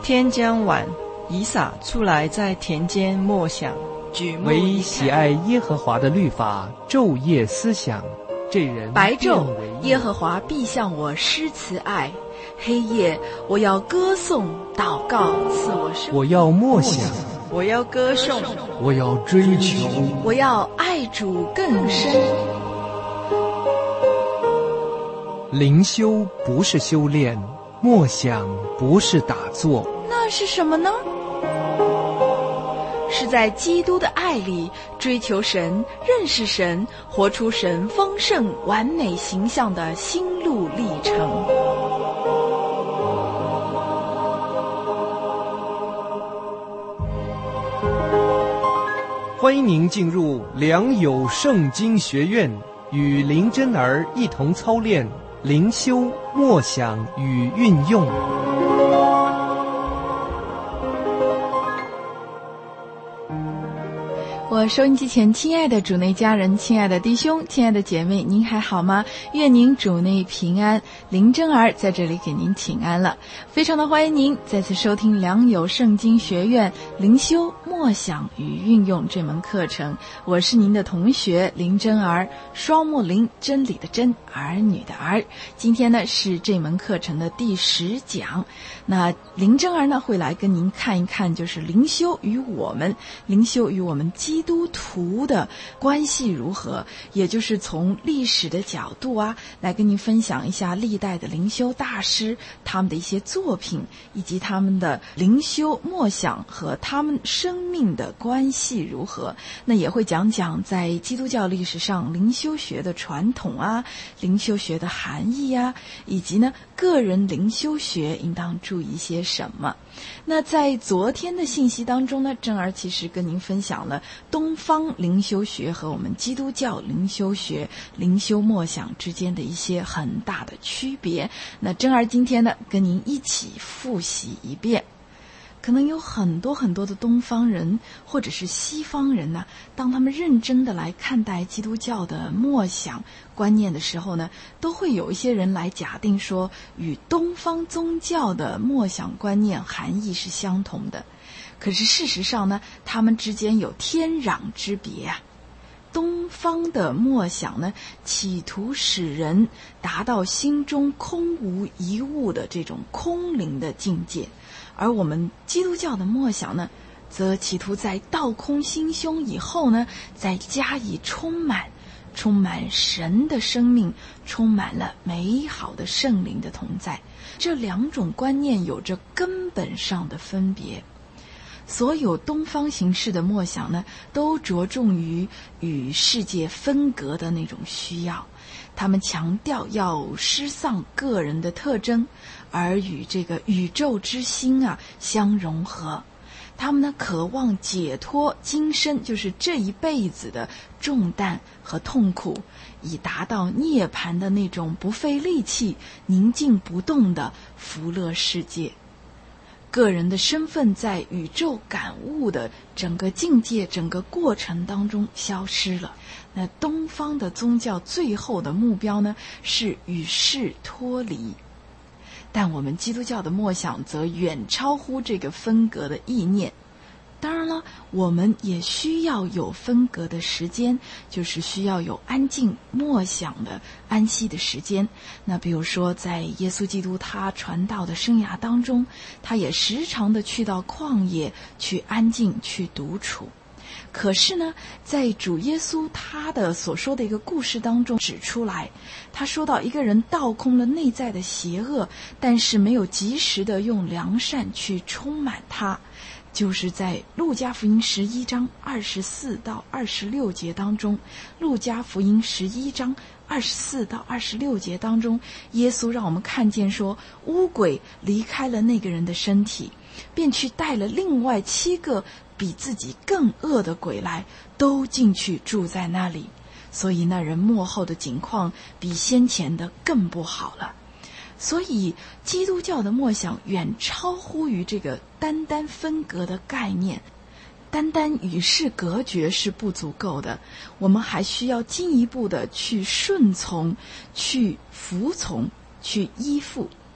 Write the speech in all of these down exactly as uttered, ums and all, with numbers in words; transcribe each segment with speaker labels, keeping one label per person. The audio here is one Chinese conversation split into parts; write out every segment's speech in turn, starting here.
Speaker 1: 天将晚，以撒出来在田间默想，
Speaker 2: 唯喜爱耶和华的律法，昼夜思想，这人
Speaker 3: 白昼耶和华必向我施慈爱，黑夜我要歌颂祷告赐我生。
Speaker 2: 我要默想，
Speaker 1: 我要歌颂，
Speaker 2: 我要追求，
Speaker 3: 我要爱主更深。
Speaker 2: 灵修不是修炼，默想不是打坐，
Speaker 3: 那是什么呢？是在基督的爱里追求神、认识神、活出神丰盛完美形象的心路历程。
Speaker 2: 欢迎您进入良友圣经学院，与林真儿一同操练灵修、默想与运用。
Speaker 3: 我收音机前亲爱的主内家人，亲爱的弟兄，亲爱的姐妹，您还好吗？愿您主内平安。林真儿在这里给您请安了，非常的欢迎您再次收听良友圣经学院灵修默想与运用这门课程。我是您的同学林真儿，双木林，真理的真，儿女的儿。今天呢是这门课程的第十讲，那林真儿呢会来跟您看一看，就是灵修与我们灵修与我们基督徒的关系如何，也就是从历史的角度啊，来跟您分享一下历代的灵修大师他们的一些作品，以及他们的灵修默想和他们生命的关系如何。那也会讲讲在基督教历史上灵修学的传统啊，灵修学的含义啊，以及呢个人灵修学应当注意些什么。那在昨天的信息当中呢，真儿其实跟您分享了东方灵修学和我们基督教灵修学灵修默想之间的一些很大的区别。那真儿今天呢跟您一起复习一遍。可能有很多很多的东方人或者是西方人呢，当他们认真的来看待基督教的默想观念的时候呢，都会有一些人来假定说与东方宗教的默想观念含义是相同的。可是事实上呢，他们之间有天壤之别啊。东方的默想呢，企图使人达到心中空无一物的这种空灵的境界，而我们基督教的默想呢，则企图在倒空心胸以后呢，再加以充满，充满神的生命，充满了美好的圣灵的同在。这两种观念有着根本上的分别。所有东方形式的默想呢，都着重于与世界分隔的那种需要，他们强调要失丧个人的特征，而与这个宇宙之心啊相融合。他们呢渴望解脱今生，就是这一辈子的重担和痛苦，以达到涅槃的那种不费力气、宁静不动的福乐世界。个人的身份在宇宙感悟的整个境界、整个过程当中消失了。那东方的宗教最后的目标呢，是与世脱离。但我们基督教的默想则远超乎这个分隔的意念。当然了，我们也需要有分隔的时间，就是需要有安静默想的安息的时间。那比如说在耶稣基督他传道的生涯当中，他也时常的去到旷野去安静去独处。可是呢，在主耶稣他的所说的一个故事当中指出来，他说到一个人倒空了内在的邪恶，但是没有及时的用良善去充满它，就是在路加福音十一章二十四到二十六节当中，路加福音十一章二十四到二十六节当中，耶稣让我们看见说，污鬼离开了那个人的身体，便去带了另外七个比自己更恶的鬼来，都进去住在那里。所以那人末后的景况比先前的更不好了。所以基督教的默想远超乎于这个单单分隔的概念，单单与世隔绝是不足够的，我们还需要进一步的去顺从，去服从，去依附。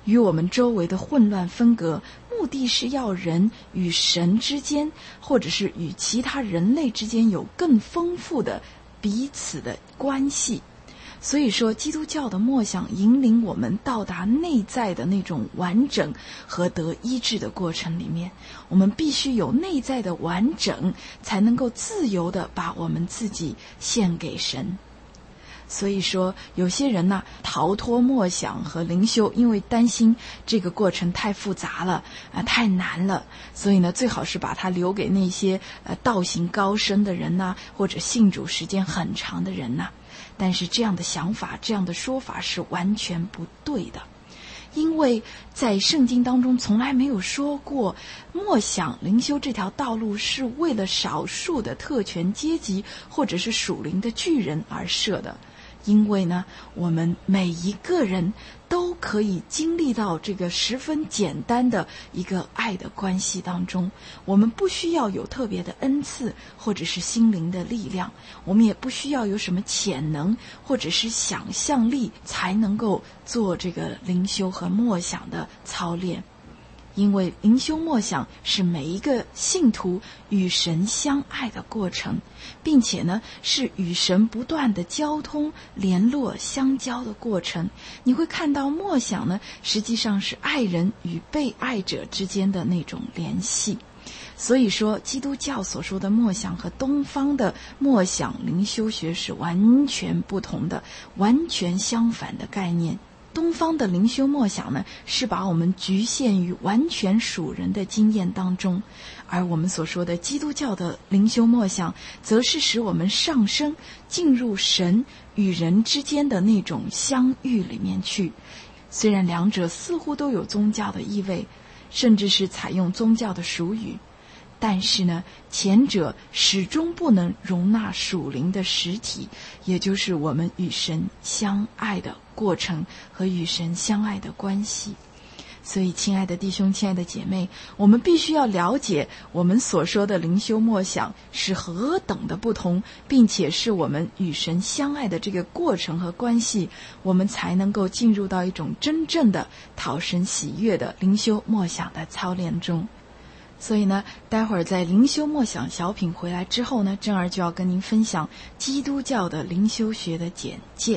Speaker 3: 与我们周围的混乱分隔，目的是要人与神之间，或者是与其他人类之间有更丰富的彼此的关系。所以说，基督教的默想引领我们到达内在的那种完整和得医治的过程里面。我们必须有内在的完整，才能够自由地把我们自己献给神。所以说，有些人呢、啊、逃脱默想和灵修，因为担心这个过程太复杂了啊、呃，太难了，所以呢，最好是把它留给那些呃道行高深的人呐、啊，或者信主时间很长的人呐、啊。但是这样的想法，这样的说法是完全不对的，因为在圣经当中从来没有说过默想灵修这条道路是为了少数的特权阶级或者是属灵的巨人而设的。因为呢，我们每一个人都可以经历到这个十分简单的一个爱的关系当中，我们不需要有特别的恩赐或者是心灵的力量，我们也不需要有什么潜能或者是想象力才能够做这个灵修和默想的操练。因为灵修默想是每一个信徒与神相爱的过程，并且呢是与神不断的交通、联络、相交的过程。你会看到默想呢实际上是爱人与被爱者之间的那种联系。所以说，基督教所说的默想和东方的默想灵修学是完全不同的，完全相反的概念。东方的灵修默想呢，是把我们局限于完全属人的经验当中，而我们所说的基督教的灵修默想，则是使我们上升，进入神与人之间的那种相遇里面去。虽然两者似乎都有宗教的意味，甚至是采用宗教的俗语，但是呢，前者始终不能容纳属灵的实体，也就是我们与神相爱的过程和与神相爱的关系。所以亲爱的弟兄，亲爱的姐妹，我们必须要了解我们所说的灵修默想是何等的不同，并且是我们与神相爱的这个过程和关系，我们才能够进入到一种真正的讨神喜悦的灵修默想的操练中。所以呢，待会儿在灵修默想小品回来之后呢，珍儿就要跟您分享基督教的灵修学的简介。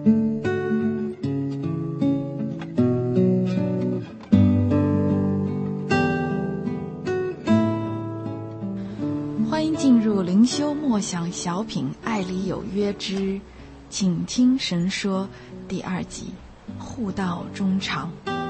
Speaker 3: 欢迎进入灵修默想小品《爱里有约之请听神说》第二集，互道衷肠。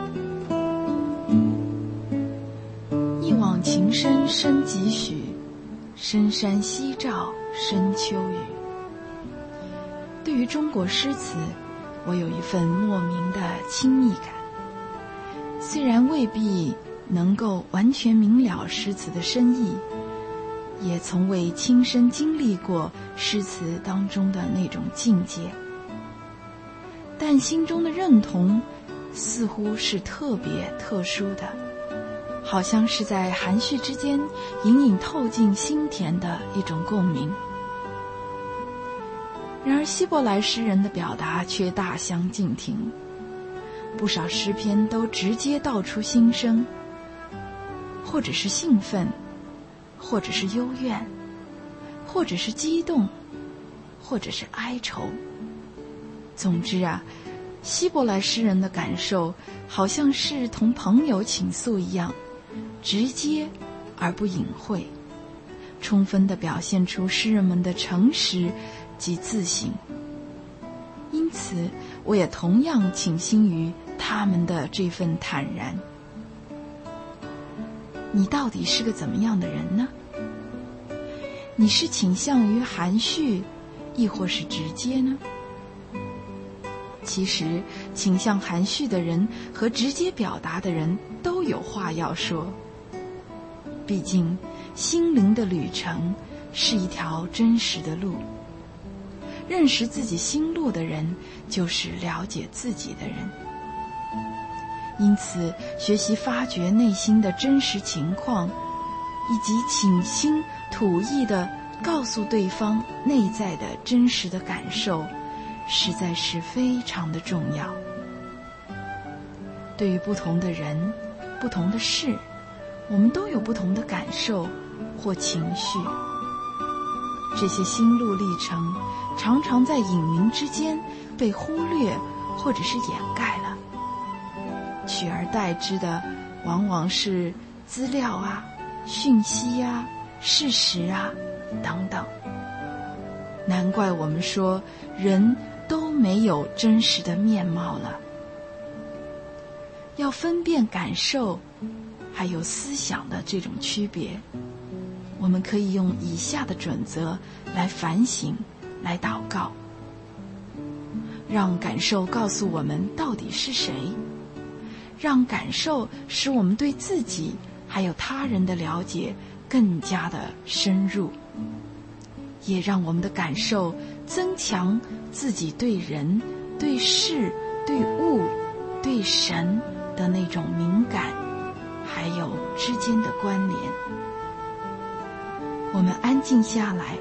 Speaker 3: 一往情深深几许，深山夕照深秋雨。对于中国诗词，我有一份莫名的亲密感，虽然未必能够完全明了诗词的深意，也从未亲身经历过诗词当中的那种境界，但心中的认同似乎是特别特殊的，好像是在含蓄之间隐隐透进心田的一种共鸣。然而希伯来诗人的表达却大相径庭，不少诗篇都直接道出心声，或者是兴奋，或者是幽怨，或者是激动，或者是哀愁。总之啊，希伯来诗人的感受好像是同朋友倾诉一样，直接而不隐晦，充分地表现出诗人们的诚实及自省。因此我也同样倾心于他们的这份坦然。你到底是个怎么样的人呢？你是倾向于含蓄，亦或是直接呢？其实倾向含蓄的人和直接表达的人都有话要说。毕竟心灵的旅程是一条真实的路，认识自己心路的人就是了解自己的人。因此学习发掘内心的真实情况，以及倾心吐意地告诉对方内在的真实的感受，实在是非常的重要。 对于不同的人、不同的事，我们都有不同的感受或情绪。这些心路历程常常在隐名之间被忽略或者是掩盖了，取而代之的往往是资料啊、讯息啊、事实啊等等。难怪我们说人都没有真实的面貌了。要分辨感受还有思想的这种区别，我们可以用以下的准则来反省，来祷告，让感受告诉我们到底是谁，让感受使我们对自己还有他人的了解更加的深入，也让我们的感受增强自己对人、对事、对物、对神的那种敏感，还有之间的关联。我们安静下来，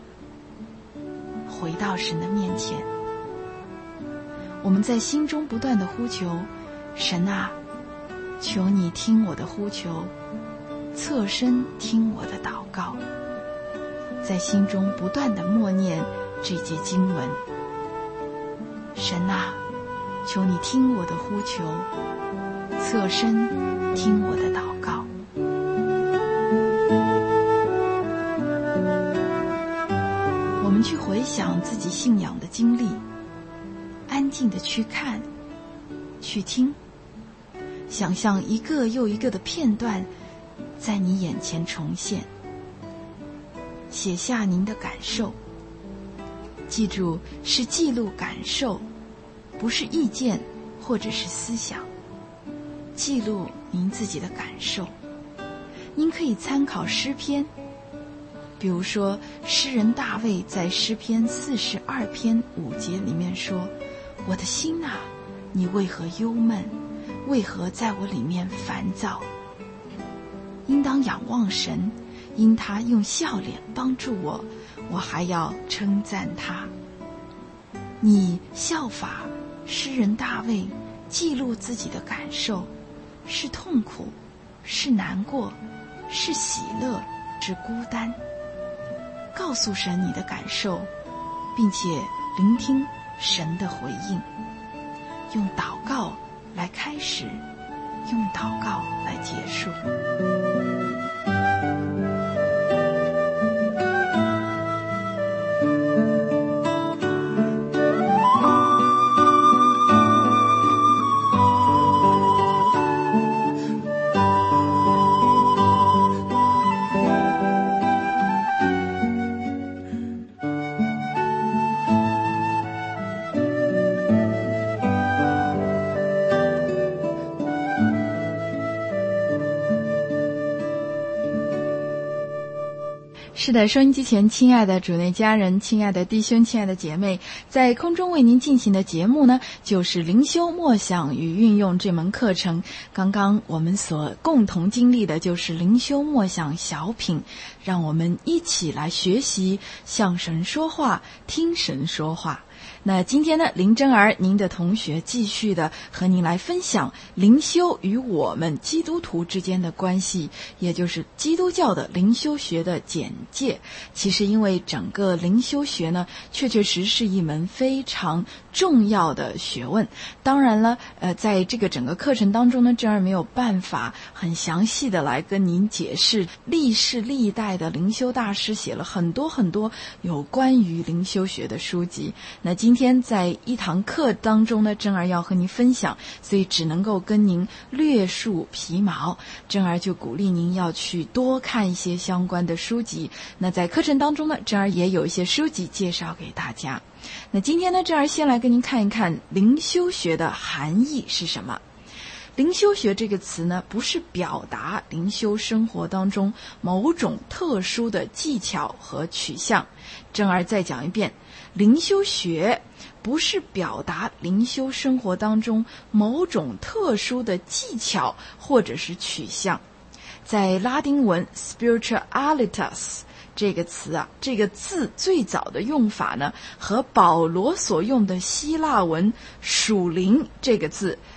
Speaker 3: 回到神的面前，我们在心中不断地呼求，神啊，求你听我的呼求，侧身听我的祷告，在心中不断地默念这节经文，神啊，求你听我的呼求，侧身听我的祷告。我们去回想自己信仰的经历，安静地去看，去听，想象一个又一个的片段在你眼前重现，写下您的感受。记住，是记录感受，不是意见或者是思想。记录您自己的感受。您可以参考诗篇，比如说诗人大卫在诗篇四十二篇五节里面说，我的心啊，你为何忧闷，为何在我里面烦躁？应当仰望神，因他用笑脸帮助我，我还要称赞他。你效法诗人大卫，记录自己的感受，是痛苦，是难过，是喜乐，是孤单。告诉神你的感受，并且聆听神的回应。用祷告来开始，用祷告来结束。是的，收音机前亲爱的主内家人，亲爱的弟兄，亲爱的姐妹，在空中为您进行的节目呢，就是灵修默想与运用这门课程。刚刚我们所共同经历的就是灵修默想小品，让我们一起来学习向神说话，听神说话。那今天呢，林真儿您的同学继续的和您来分享灵修与我们基督徒之间的关系，也就是基督教的灵修学的简介。其实因为整个灵修学呢，确确实是一门非常重要的学问。当然了，呃，在这个整个课程当中呢，真儿没有办法很详细的来跟您解释。历世历代的灵修大师写了很多很多有关于灵修学的书籍。那今天在一堂课当中呢，真儿要和您分享，所以只能够跟您略述皮毛。真儿就鼓励您要去多看一些相关的书籍。那在课程当中呢，真儿也有一些书籍介绍给大家。那今天呢，真儿先来跟您看一看灵修学的含义是什么。灵修学这个词呢，不是表达灵修生活当中某种特殊的技巧和取向。真儿再讲一遍，灵修学不是表达灵修生活当中某种特殊的技巧或者是取向。在拉丁文 spiritualitas 这个词啊，这个字最早的用法呢，和保罗所用的希腊文属灵这个字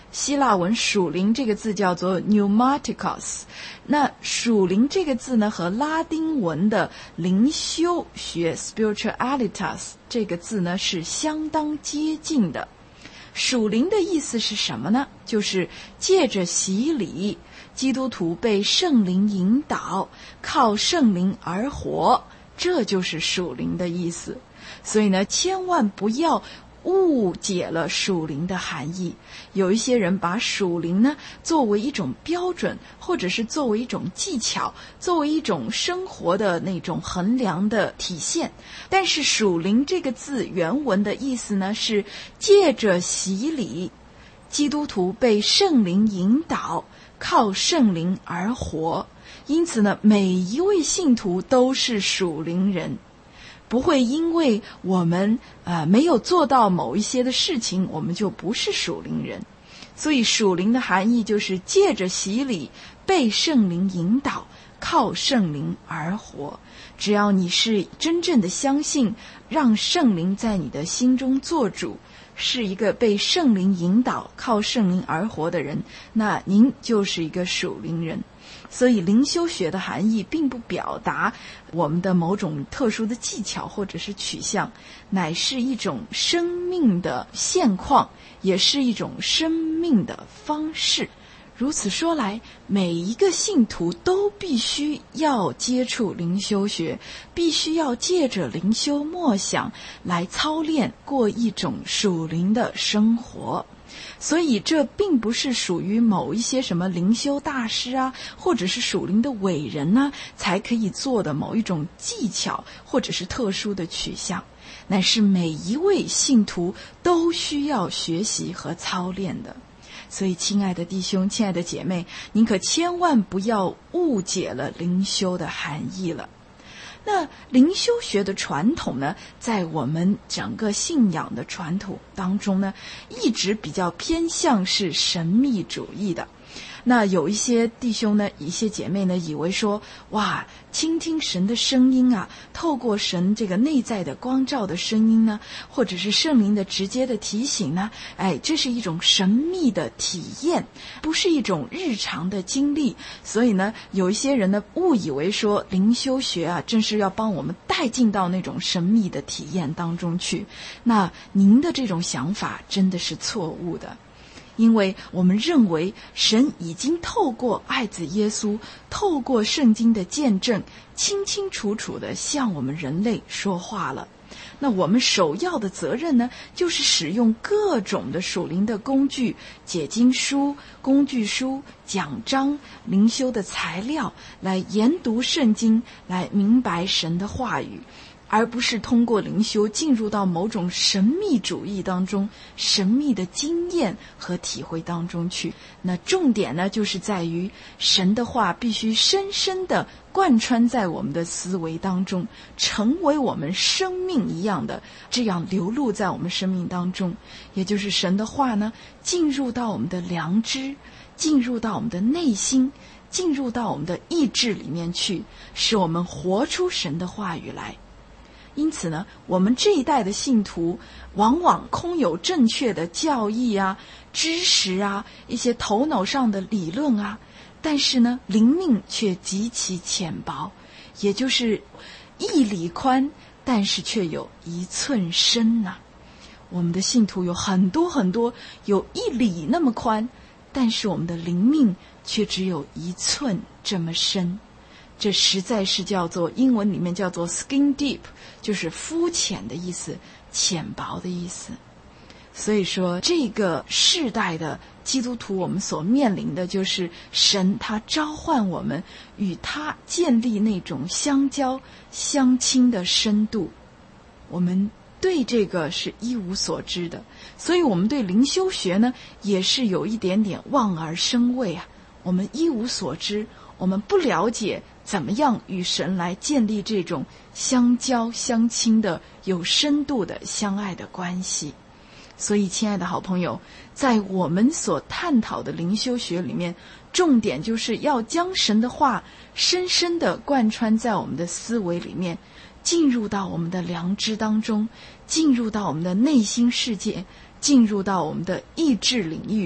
Speaker 3: 希腊文属灵这个字叫做 pneumatikos。 那属灵这个字呢，和拉丁文的灵修学 spiritualitas 这个字呢是相当接近的。属灵的意思是什么呢？就是借着洗礼，基督徒被圣灵引导，靠圣灵而活，这就是属灵的意思。所以呢，千万不要误解了属灵的含义。有一些人把属灵呢作为一种标准，或者是作为一种技巧，作为一种生活的那种衡量的体现。但是属灵这个字原文的意思呢，是借着洗礼，基督徒被圣灵引导，靠圣灵而活。因此呢，每一位信徒都是属灵人，不会因为我们呃没有做到某一些的事情，我们就不是属灵人。所以属灵的含义就是借着洗礼，被圣灵引导，靠圣灵而活。只要你是真正的相信，让圣灵在你的心中做主，是一个被圣灵引导，靠圣灵而活的人，那您就是一个属灵人。所以灵修学的含义并不表达我们的某种特殊的技巧或者是取向，乃是一种生命的现况，也是一种生命的方式。如此说来，每一个信徒都必须要接触灵修学，必须要借着灵修默想来操练，过一种属灵的生活。所以这并不是属于某一些什么灵修大师啊，或者是属灵的伟人啊才可以做的某一种技巧，或者是特殊的取向，乃是每一位信徒都需要学习和操练的。所以亲爱的弟兄，亲爱的姐妹，您可千万不要误解了灵修的含义了。那灵修学的传统呢，在我们整个信仰的传统当中呢，一直比较偏向是神秘主义的。那有一些弟兄呢，一些姐妹呢，以为说，哇，倾听神的声音啊，透过神这个内在的光照的声音呢，或者是圣灵的直接的提醒呢，哎，这是一种神秘的体验，不是一种日常的经历。所以呢，有一些人呢，误以为说灵修学啊，正是要帮我们带进到那种神秘的体验当中去。那您的这种想法真的是错误的。因为我们认为神已经透过爱子耶稣，透过圣经的见证，清清楚楚地向我们人类说话了。那我们首要的责任呢，就是使用各种的属灵的工具，解经书、工具书、讲章、灵修的材料，来研读圣经，来明白神的话语，而不是通过灵修进入到某种神秘主义当中，神秘的经验和体会当中去。那重点呢，就是在于神的话必须深深地贯穿在我们的思维当中，成为我们生命一样的，这样流露在我们生命当中。也就是神的话呢，进入到我们的良知，进入到我们的内心，进入到我们的意志里面去，使我们活出神的话语来。因此呢，我们这一代的信徒往往空有正确的教义啊、知识啊、一些头脑上的理论啊，但是呢，灵命却极其浅薄，也就是一里宽，但是却有一寸深呐、啊。我们的信徒有很多很多，有一里那么宽，但是我们的灵命却只有一寸这么深。这实在是叫做，英文里面叫做 skin deep， 就是肤浅的意思，浅薄的意思。所以说，这个世代的基督徒，我们所面临的就是神他召唤我们与他建立那种相交相亲的深度，我们对这个是一无所知的。所以我们对灵修学呢，也是有一点点望而生畏啊，我们一无所知，我们不了解怎么样与神来建立这种相交相亲的有深度的相爱的关系。所以亲爱的好朋友，在我们所探讨的灵修学里面，重点就是要将神的话深深地贯穿在我们的思维里面，进入到我们的良知当中，进入到我们的内心世界，进入到我们的意志领域，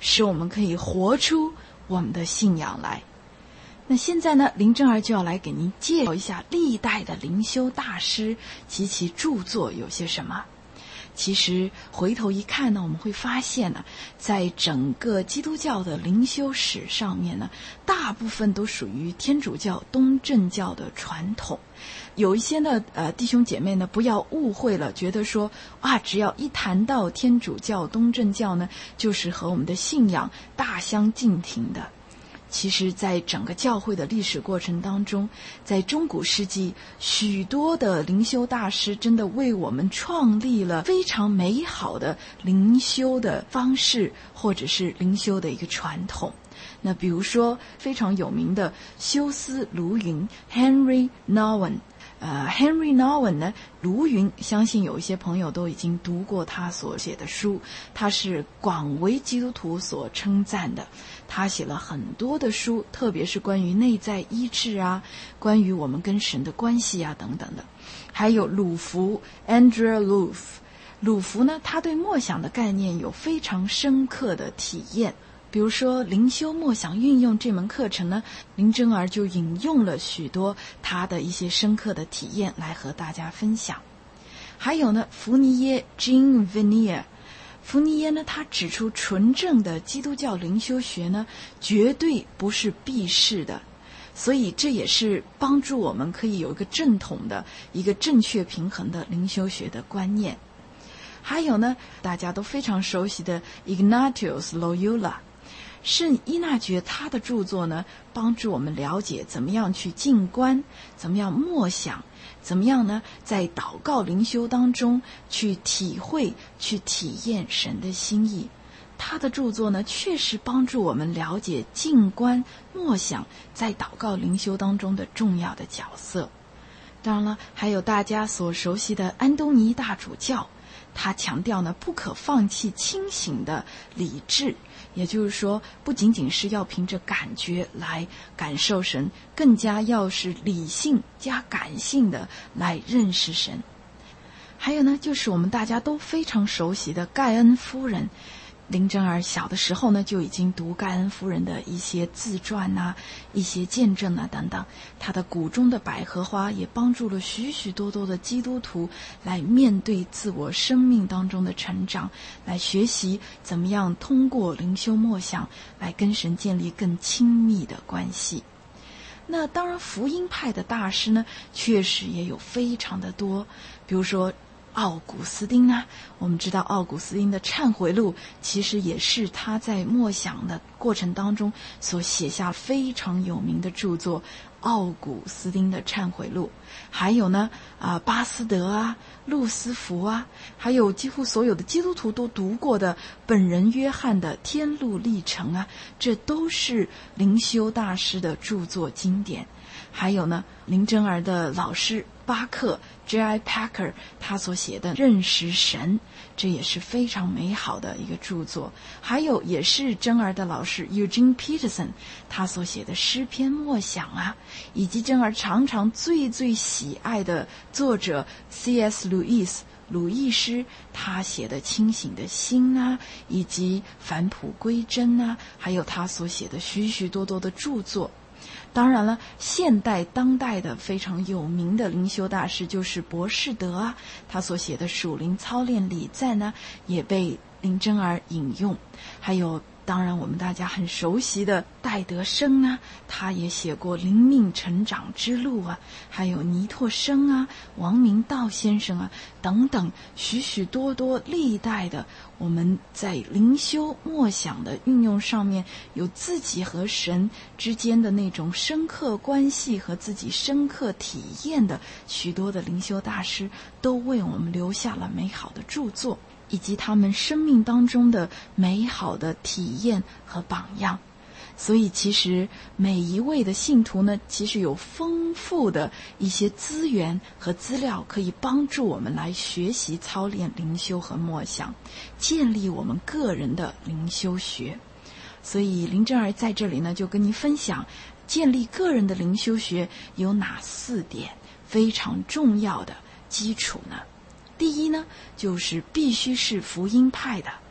Speaker 3: 使我们可以活出我们的信仰来。那现在呢，林真儿就要来给您介绍一下历代的灵修大师及其著作有些什么。其实回头一看呢，我们会发现呢，在整个基督教的灵修史上面呢，大部分都属于天主教东正教的传统。有一些呢呃弟兄姐妹呢不要误会了，觉得说啊，只要一谈到天主教东正教呢，就是和我们的信仰大相径庭的。其实在整个教会的历史过程当中，在中古世纪，许多的灵修大师真的为我们创立了非常美好的灵修的方式，或者是灵修的一个传统。那比如说非常有名的休斯卢云 Henry Nouwen，呃 Henry Nouwen 呢，卢云相信有一些朋友都已经读过他所写的书，他是广为基督徒所称赞的。他写了很多的书，特别是关于内在医治啊，关于我们跟神的关系啊等等的。还有鲁弗 Andrea Loof， 鲁弗呢，他对默想的概念有非常深刻的体验。比如说灵修默想运用这门课程呢，林真儿就引用了许多他的一些深刻的体验来和大家分享。还有呢，福尼耶 Jean Vanier， 福尼耶呢，他指出纯正的基督教灵修学呢，绝对不是避世的，所以这也是帮助我们可以有一个正统的一个正确平衡的灵修学的观念。还有呢，大家都非常熟悉的 Ignatius Loyola，圣依纳爵他的著作呢，帮助我们了解怎么样去静观，怎么样默想，怎么样呢，在祷告灵修当中去体会、去体验神的心意。他的著作呢，确实帮助我们了解静观、默想在祷告灵修当中的重要的角色。当然了，还有大家所熟悉的安东尼大主教，他强调呢，不可放弃清醒的理智。也就是说，不仅仅是要凭着感觉来感受神，更加要是理性加感性的来认识神。还有呢，就是我们大家都非常熟悉的盖恩夫人。林真儿小的时候呢，就已经读盖恩夫人的一些自传啊，一些见证啊等等。她的谷中的百合花也帮助了许许多多的基督徒来面对自我生命当中的成长，来学习怎么样通过灵修默想来跟神建立更亲密的关系。那当然福音派的大师呢，确实也有非常的多，比如说奥古斯丁啊，我们知道奥古斯丁的忏悔录其实也是他在默想的过程当中所写下非常有名的著作，奥古斯丁的忏悔录。还有呢啊、呃，巴斯德啊，路斯福啊，还有几乎所有的基督徒都读过的本人约翰的天路历程啊，这都是灵修大师的著作经典。还有呢，林真儿的老师巴克 J I Packer 他所写的认识神，这也是非常美好的一个著作。还有也是真儿的老师 Eugene Peterson 他所写的诗篇默想啊，以及真儿常常最最喜爱的作者 C S Lewis 鲁易斯他写的清醒的心啊，以及返璞归真啊，还有他所写的许许多多的著作。当然了，现代当代的非常有名的灵修大师就是博士德啊，他所写的属灵操练礼赞呢，也被林真儿引用。还有当然我们大家很熟悉的戴德生啊，他也写过灵命成长之路啊，还有尼拓生啊，王明道先生啊等等，许许多多历代的我们在灵修默想的运用上面有自己和神之间的那种深刻关系和自己深刻体验的许多的灵修大师，都为我们留下了美好的著作，以及他们生命当中的美好的体验和榜样。所以其实每一位的信徒呢，其实有丰富的一些资源和资料可以帮助我们来学习操练灵修和默想，建立我们个人的灵修学。所以林真儿在这里呢，就跟您分享建立个人的灵修学有哪四点非常重要的基础呢？第一呢，就是必须是福音派的。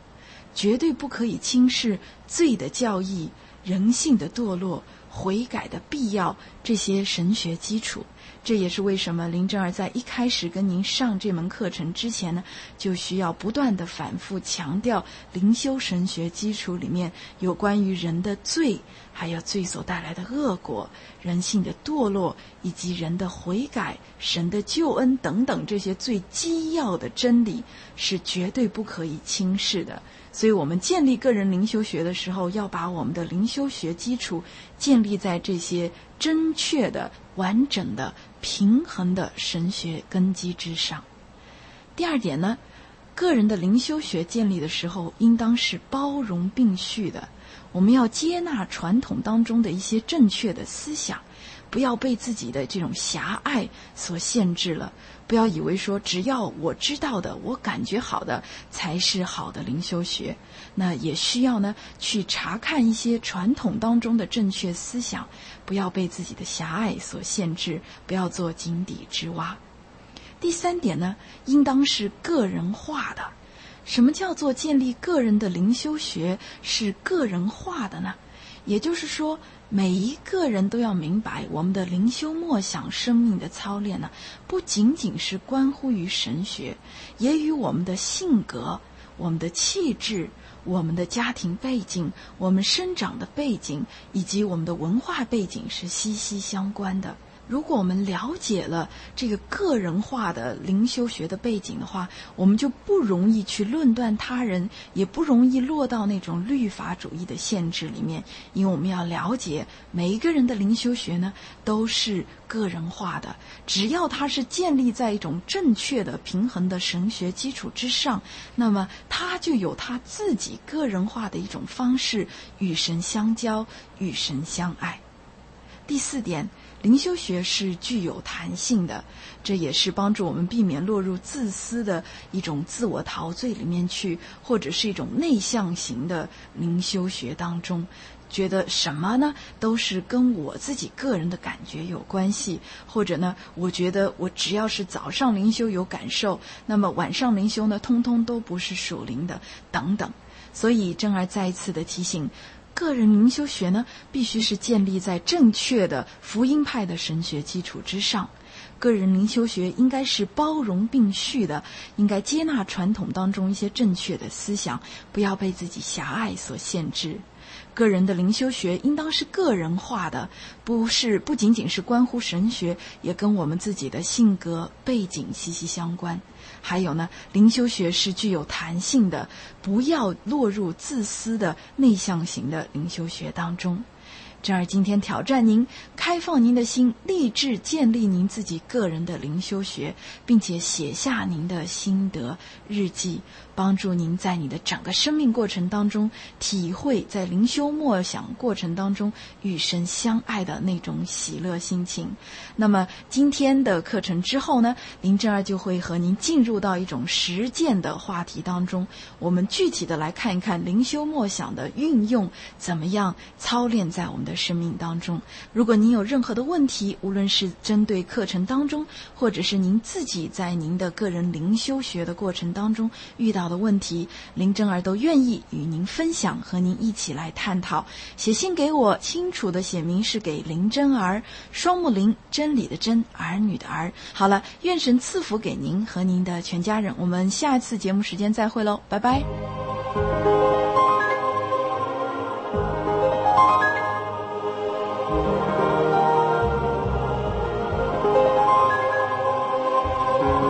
Speaker 3: 绝对不可以轻视罪的教义、人性的堕落、悔改的必要这些神学基础。这也是为什么林真儿在一开始跟您上这门课程之前呢，就需要不断的反复强调灵修神学基础里面有关于人的罪，还有罪所带来的恶果、人性的堕落，以及人的悔改、神的救恩等等这些最基要的真理是绝对不可以轻视的。所以我们建立个人灵修学的时候，要把我们的灵修学基础建立在这些正确的、完整的、平衡的神学根基之上。第二点呢，个人的灵修学建立的时候，应当是包容并蓄的。我们要接纳传统当中的一些正确的思想，不要被自己的这种狭隘所限制了。不要以为说只要我知道的，我感觉好的才是好的灵修学。那也需要呢去查看一些传统当中的正确思想，不要被自己的狭隘所限制，不要做井底之蛙。第三点呢，应当是个人化的。什么叫做建立个人的灵修学是个人化的呢？也就是说，每一个人都要明白，我们的灵修默想生命的操练呢，不仅仅是关乎于神学，也与我们的性格、我们的气质、我们的家庭背景、我们生长的背景以及我们的文化背景是息息相关的。如果我们了解了这个个人化的灵修学的背景的话，我们就不容易去论断他人，也不容易落到那种律法主义的限制里面。因为我们要了解每一个人的灵修学呢，都是个人化的，只要它是建立在一种正确的平衡的神学基础之上，那么它就有它自己个人化的一种方式与神相交，与神相爱。第四点，灵修学是具有弹性的，这也是帮助我们避免落入自私的一种自我陶醉里面去，或者是一种内向型的灵修学当中，觉得什么呢都是跟我自己个人的感觉有关系，或者呢我觉得我只要是早上灵修有感受，那么晚上灵修呢通通都不是属灵的等等。所以真儿再一次的提醒，个人灵修学呢，必须是建立在正确的福音派的神学基础之上。个人灵修学应该是包容并蓄的，应该接纳传统当中一些正确的思想，不要被自己狭隘所限制。个人的灵修学应当是个人化的，不是不仅仅是关乎神学，也跟我们自己的性格背景息息相关。还有呢，灵修学是具有弹性的，不要落入自私的内向型的灵修学当中。这儿今天挑战您，开放您的心，立志建立您自己个人的灵修学，并且写下您的心得日记，帮助您在你的整个生命过程当中体会在灵修默想过程当中与神相爱的那种喜乐心情。那么今天的课程之后呢，林真儿就会和您进入到一种实践的话题当中，我们具体的来看一看灵修默想的运用怎么样操练在我们的生命当中。如果您有任何的问题，无论是针对课程当中，或者是您自己在您的个人灵修学的过程当中遇到的问题，林真儿都愿意与您分享，和您一起来探讨。写信给我，清楚的写明是给林真儿，双木林，真理的真，儿女的儿。好了，愿神赐福给您和您的全家人，我们下一次节目时间再会喽，拜拜。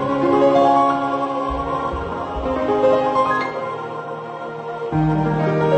Speaker 4: Thank you.